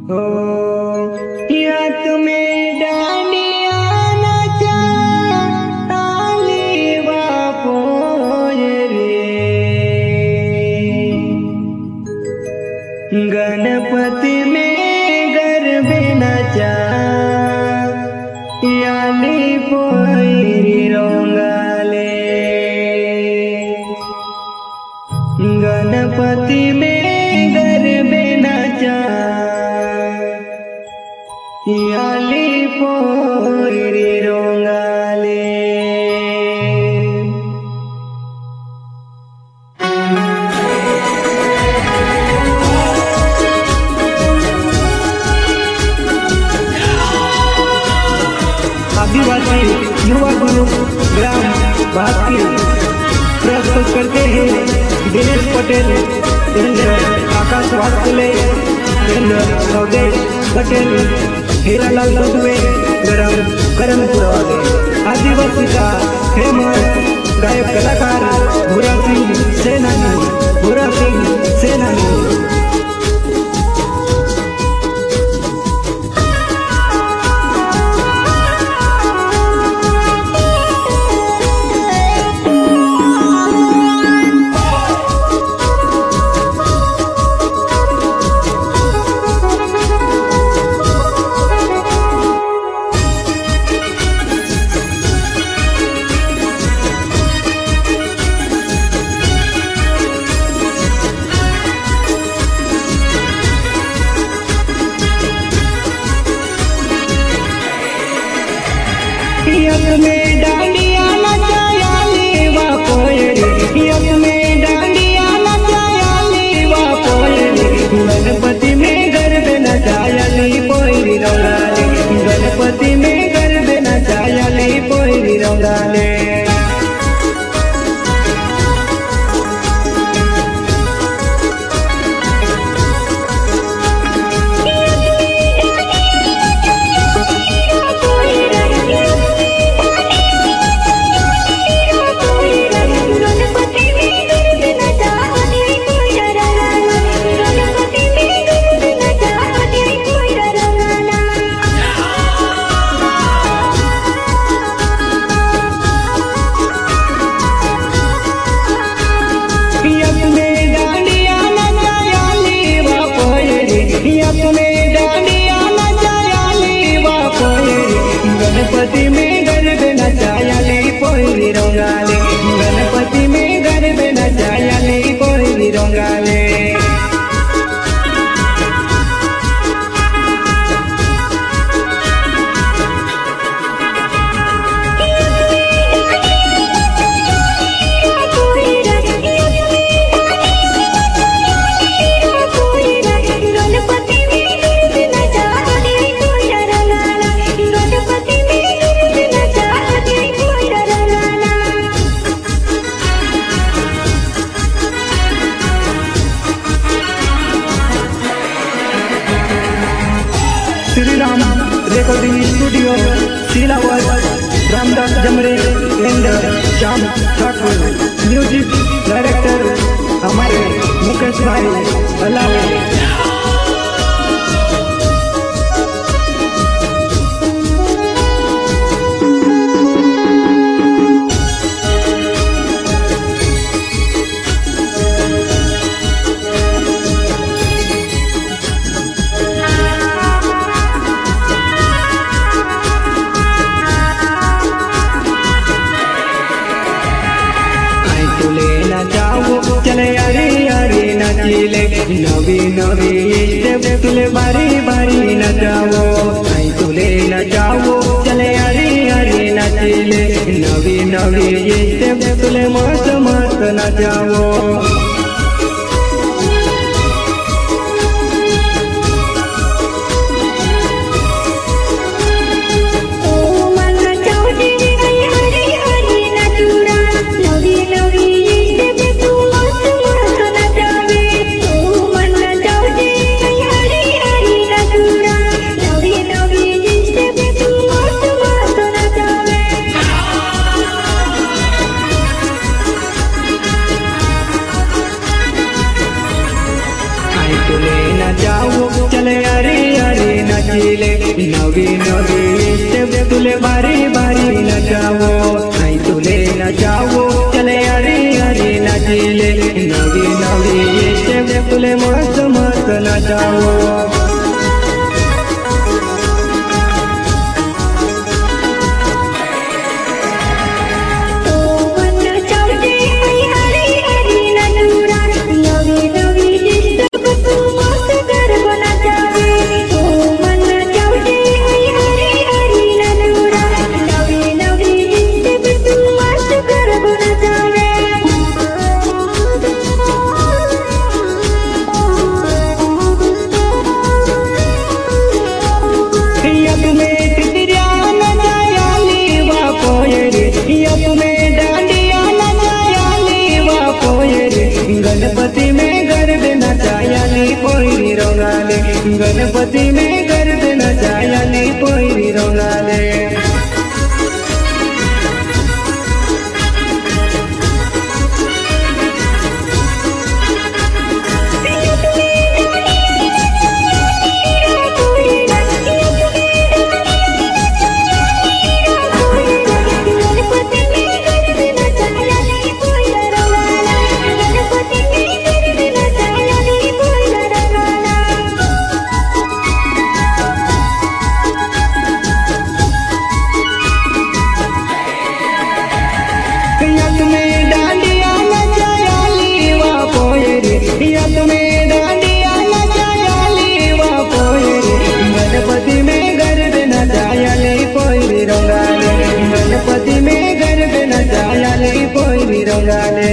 हो या तुम्हें डालिया नचा ताली बापोय रे गणपति में गरबे नचा याली पोयरी रोंगाले गणपति में गरबे नचा याली पोयरी रोंगाले। आदिवासी युवा ग्रुप ग्राम भातखिल प्रस्तुत करते हैं दिनेश पटेल आकाश वात्सले अवधेश पटेल हीरालाल दुबे ग्राम करमपुरा। आदिवासी का फेमस गायक कलाकार भूरा सिंह सेनानी। यक में डालिया नचाया लेवा पोयरी यक में डालिया नचाया लेवा पोयरी गणपति में गरबे नचाया ली पोयरी रोंगाले गणपति में गरबे नचाया ली पोयरी रोंगाले। गणपति में गरबे नचाया ली पोयरी रोंगाले गणपति में गरबे नचाया ली पोयरी रोंगाले। Shri Ram recording studio Shilawat Ramdas Jamre and Shyam Thakur. Music director हमारे मुकेश भाई अलावे। चले यारी यारी नचीले नवी नवी स्टेप तुले बारी बारी नचावो आई तुले नचावो चले यारी यारी नचीले नवी नवी स्टेप तुले मस्त मस्त नचावो। चले यारी नाचिले नवी नवी स्टेप तुले बारी बारी नचावो आई तुले नचावो चले अरे अरे नाचिले नवी नवी स्टेप तुले मस्त मस्त नचावो गणपति में गर्द नचायाली पोईरी रोगाले गणपति में गर्द नचायाली पोईरी रोगाले गणपति में गर्द नचायाली पोईरी रोगाले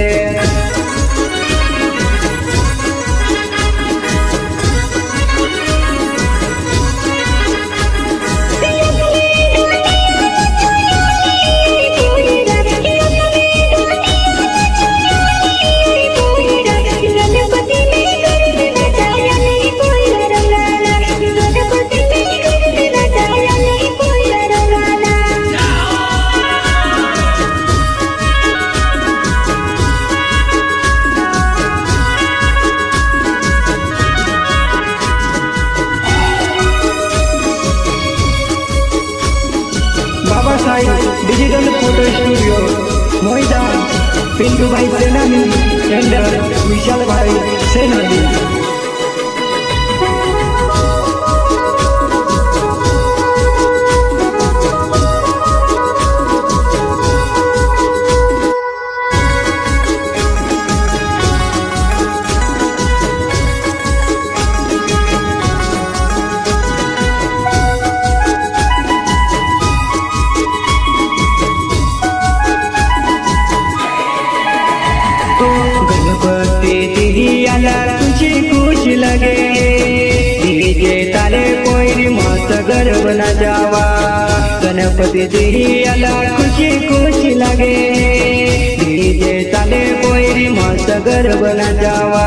digital photo studio Mohida Pintu भाई सेनानी एंड विशाल भाई सेनानी खुशी खुशी लगे डीजे ताले पोईरी मस्त गर्व नचावा गणपति जी आला खुशी खुशी लगे डीजे ताले पोईरी मस्त गर्व नचावा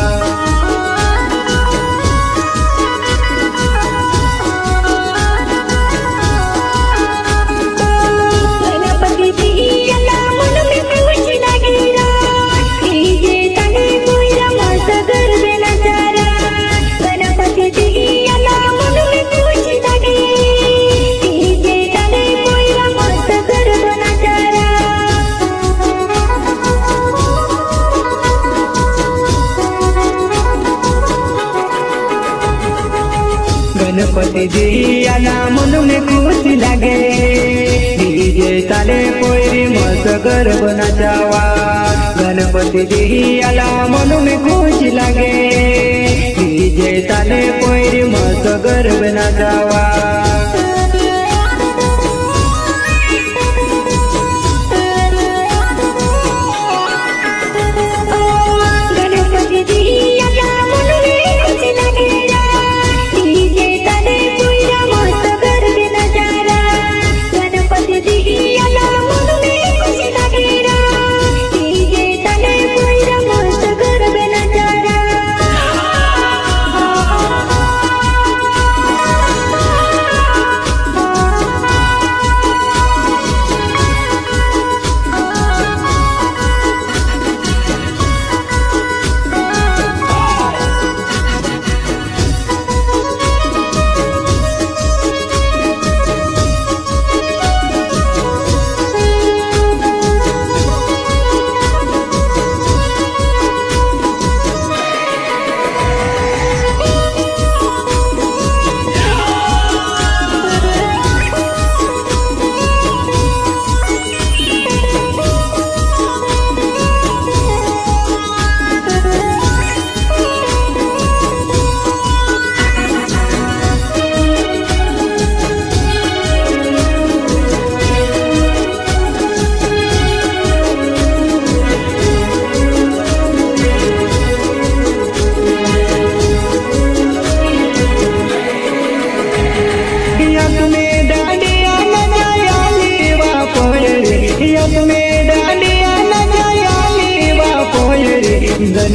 गणपति जी आला मन में खुशी लगे डीजे ताले पोईरी मस्त गर्व नचावा गणपति जी आला मन में खुशी लगे डीजे ताले पोईरी मस्त गर्व नचावा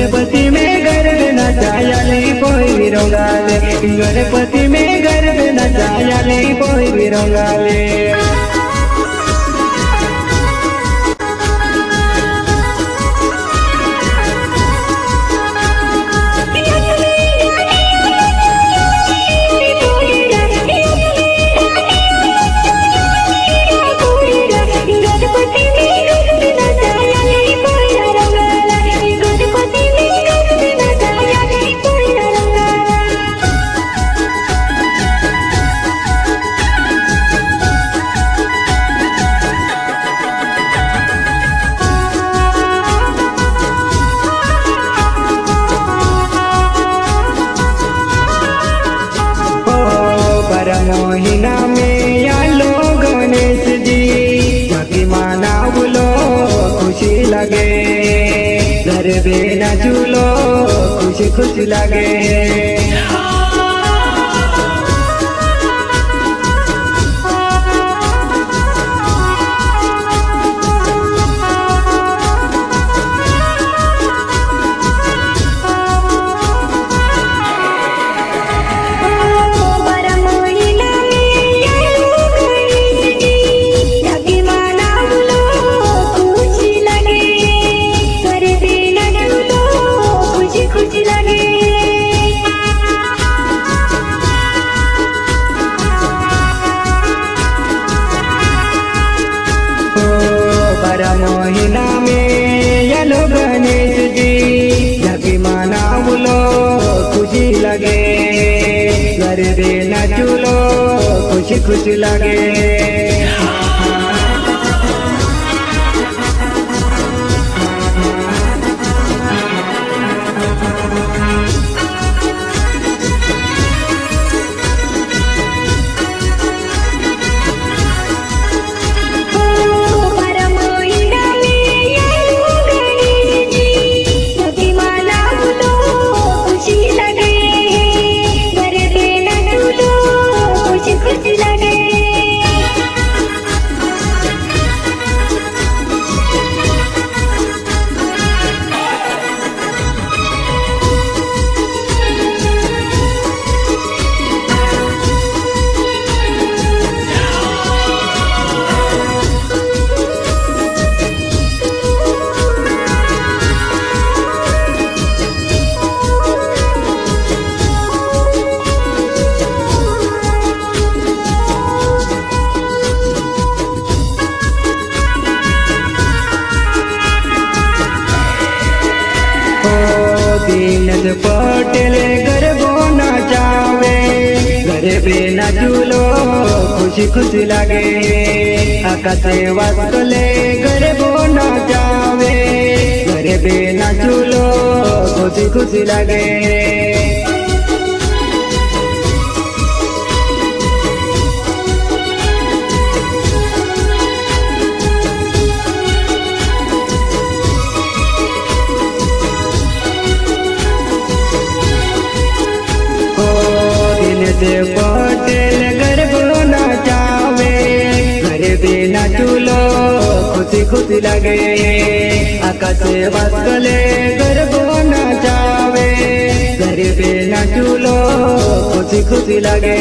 गणपति में गर्व नचायाले कोई रोगाले, गणपति में गर्व नचायाले कोई रोगाले। मोहिना में आलो गणेश जी, झांकी माना बोलो खुशी लगे, घर बेना झूलो खुशी खुशी लगे। मोहिना में आलो गणेश जी, झांकी माना बोलो खुशी लगे, घर बेना झूलो खुशी खुशी लगे। दीनद पटेल गरबो नचावे, घर बेना झूलो खुशी खुशी लगे, आकाशे वासले गरबो नचावे, घर बेना झूलो खुशी खुशी लगे। पटेल गरबो नचावे, घर बेना झूलो खुशी खुशी लगे, आकाशे वासले गरबो नचावे, घर बेना झूलो खुशी खुशी लगे।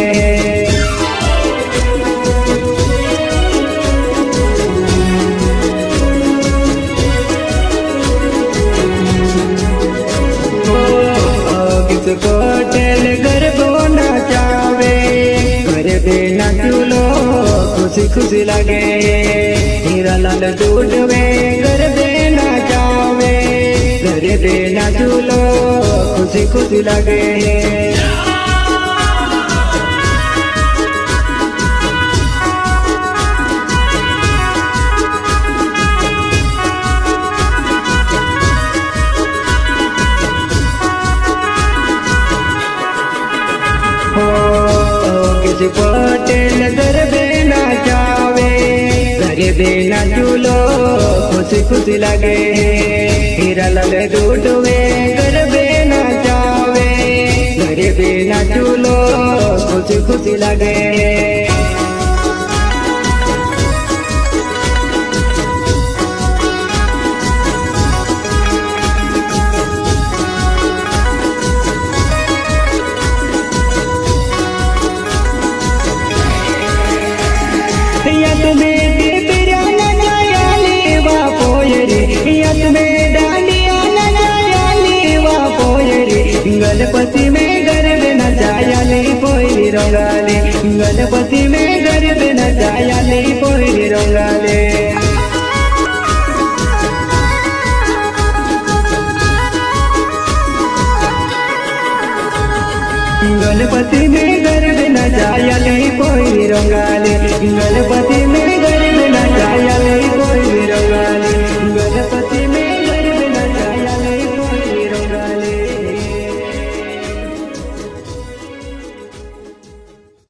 पटेल गरबो नचावे, घर बेना झूलो खुशी खुशी लगे, हीरा लाल डूडवे घर बेना नचावे, घर बेना झूलो खुशी खुशी लगे। पटेल घर बेना नचावे, घर बेना झूलो खुशी खुशी लगे, हीरा लाल डूडवे घर बेना नचावे, घर बेना झूलो खुशी खुशी लगे। गणपति में गरबे नचायाले पोरी रंगाले गणपति में गरबे नचायाले पोरी रंगाले गणपति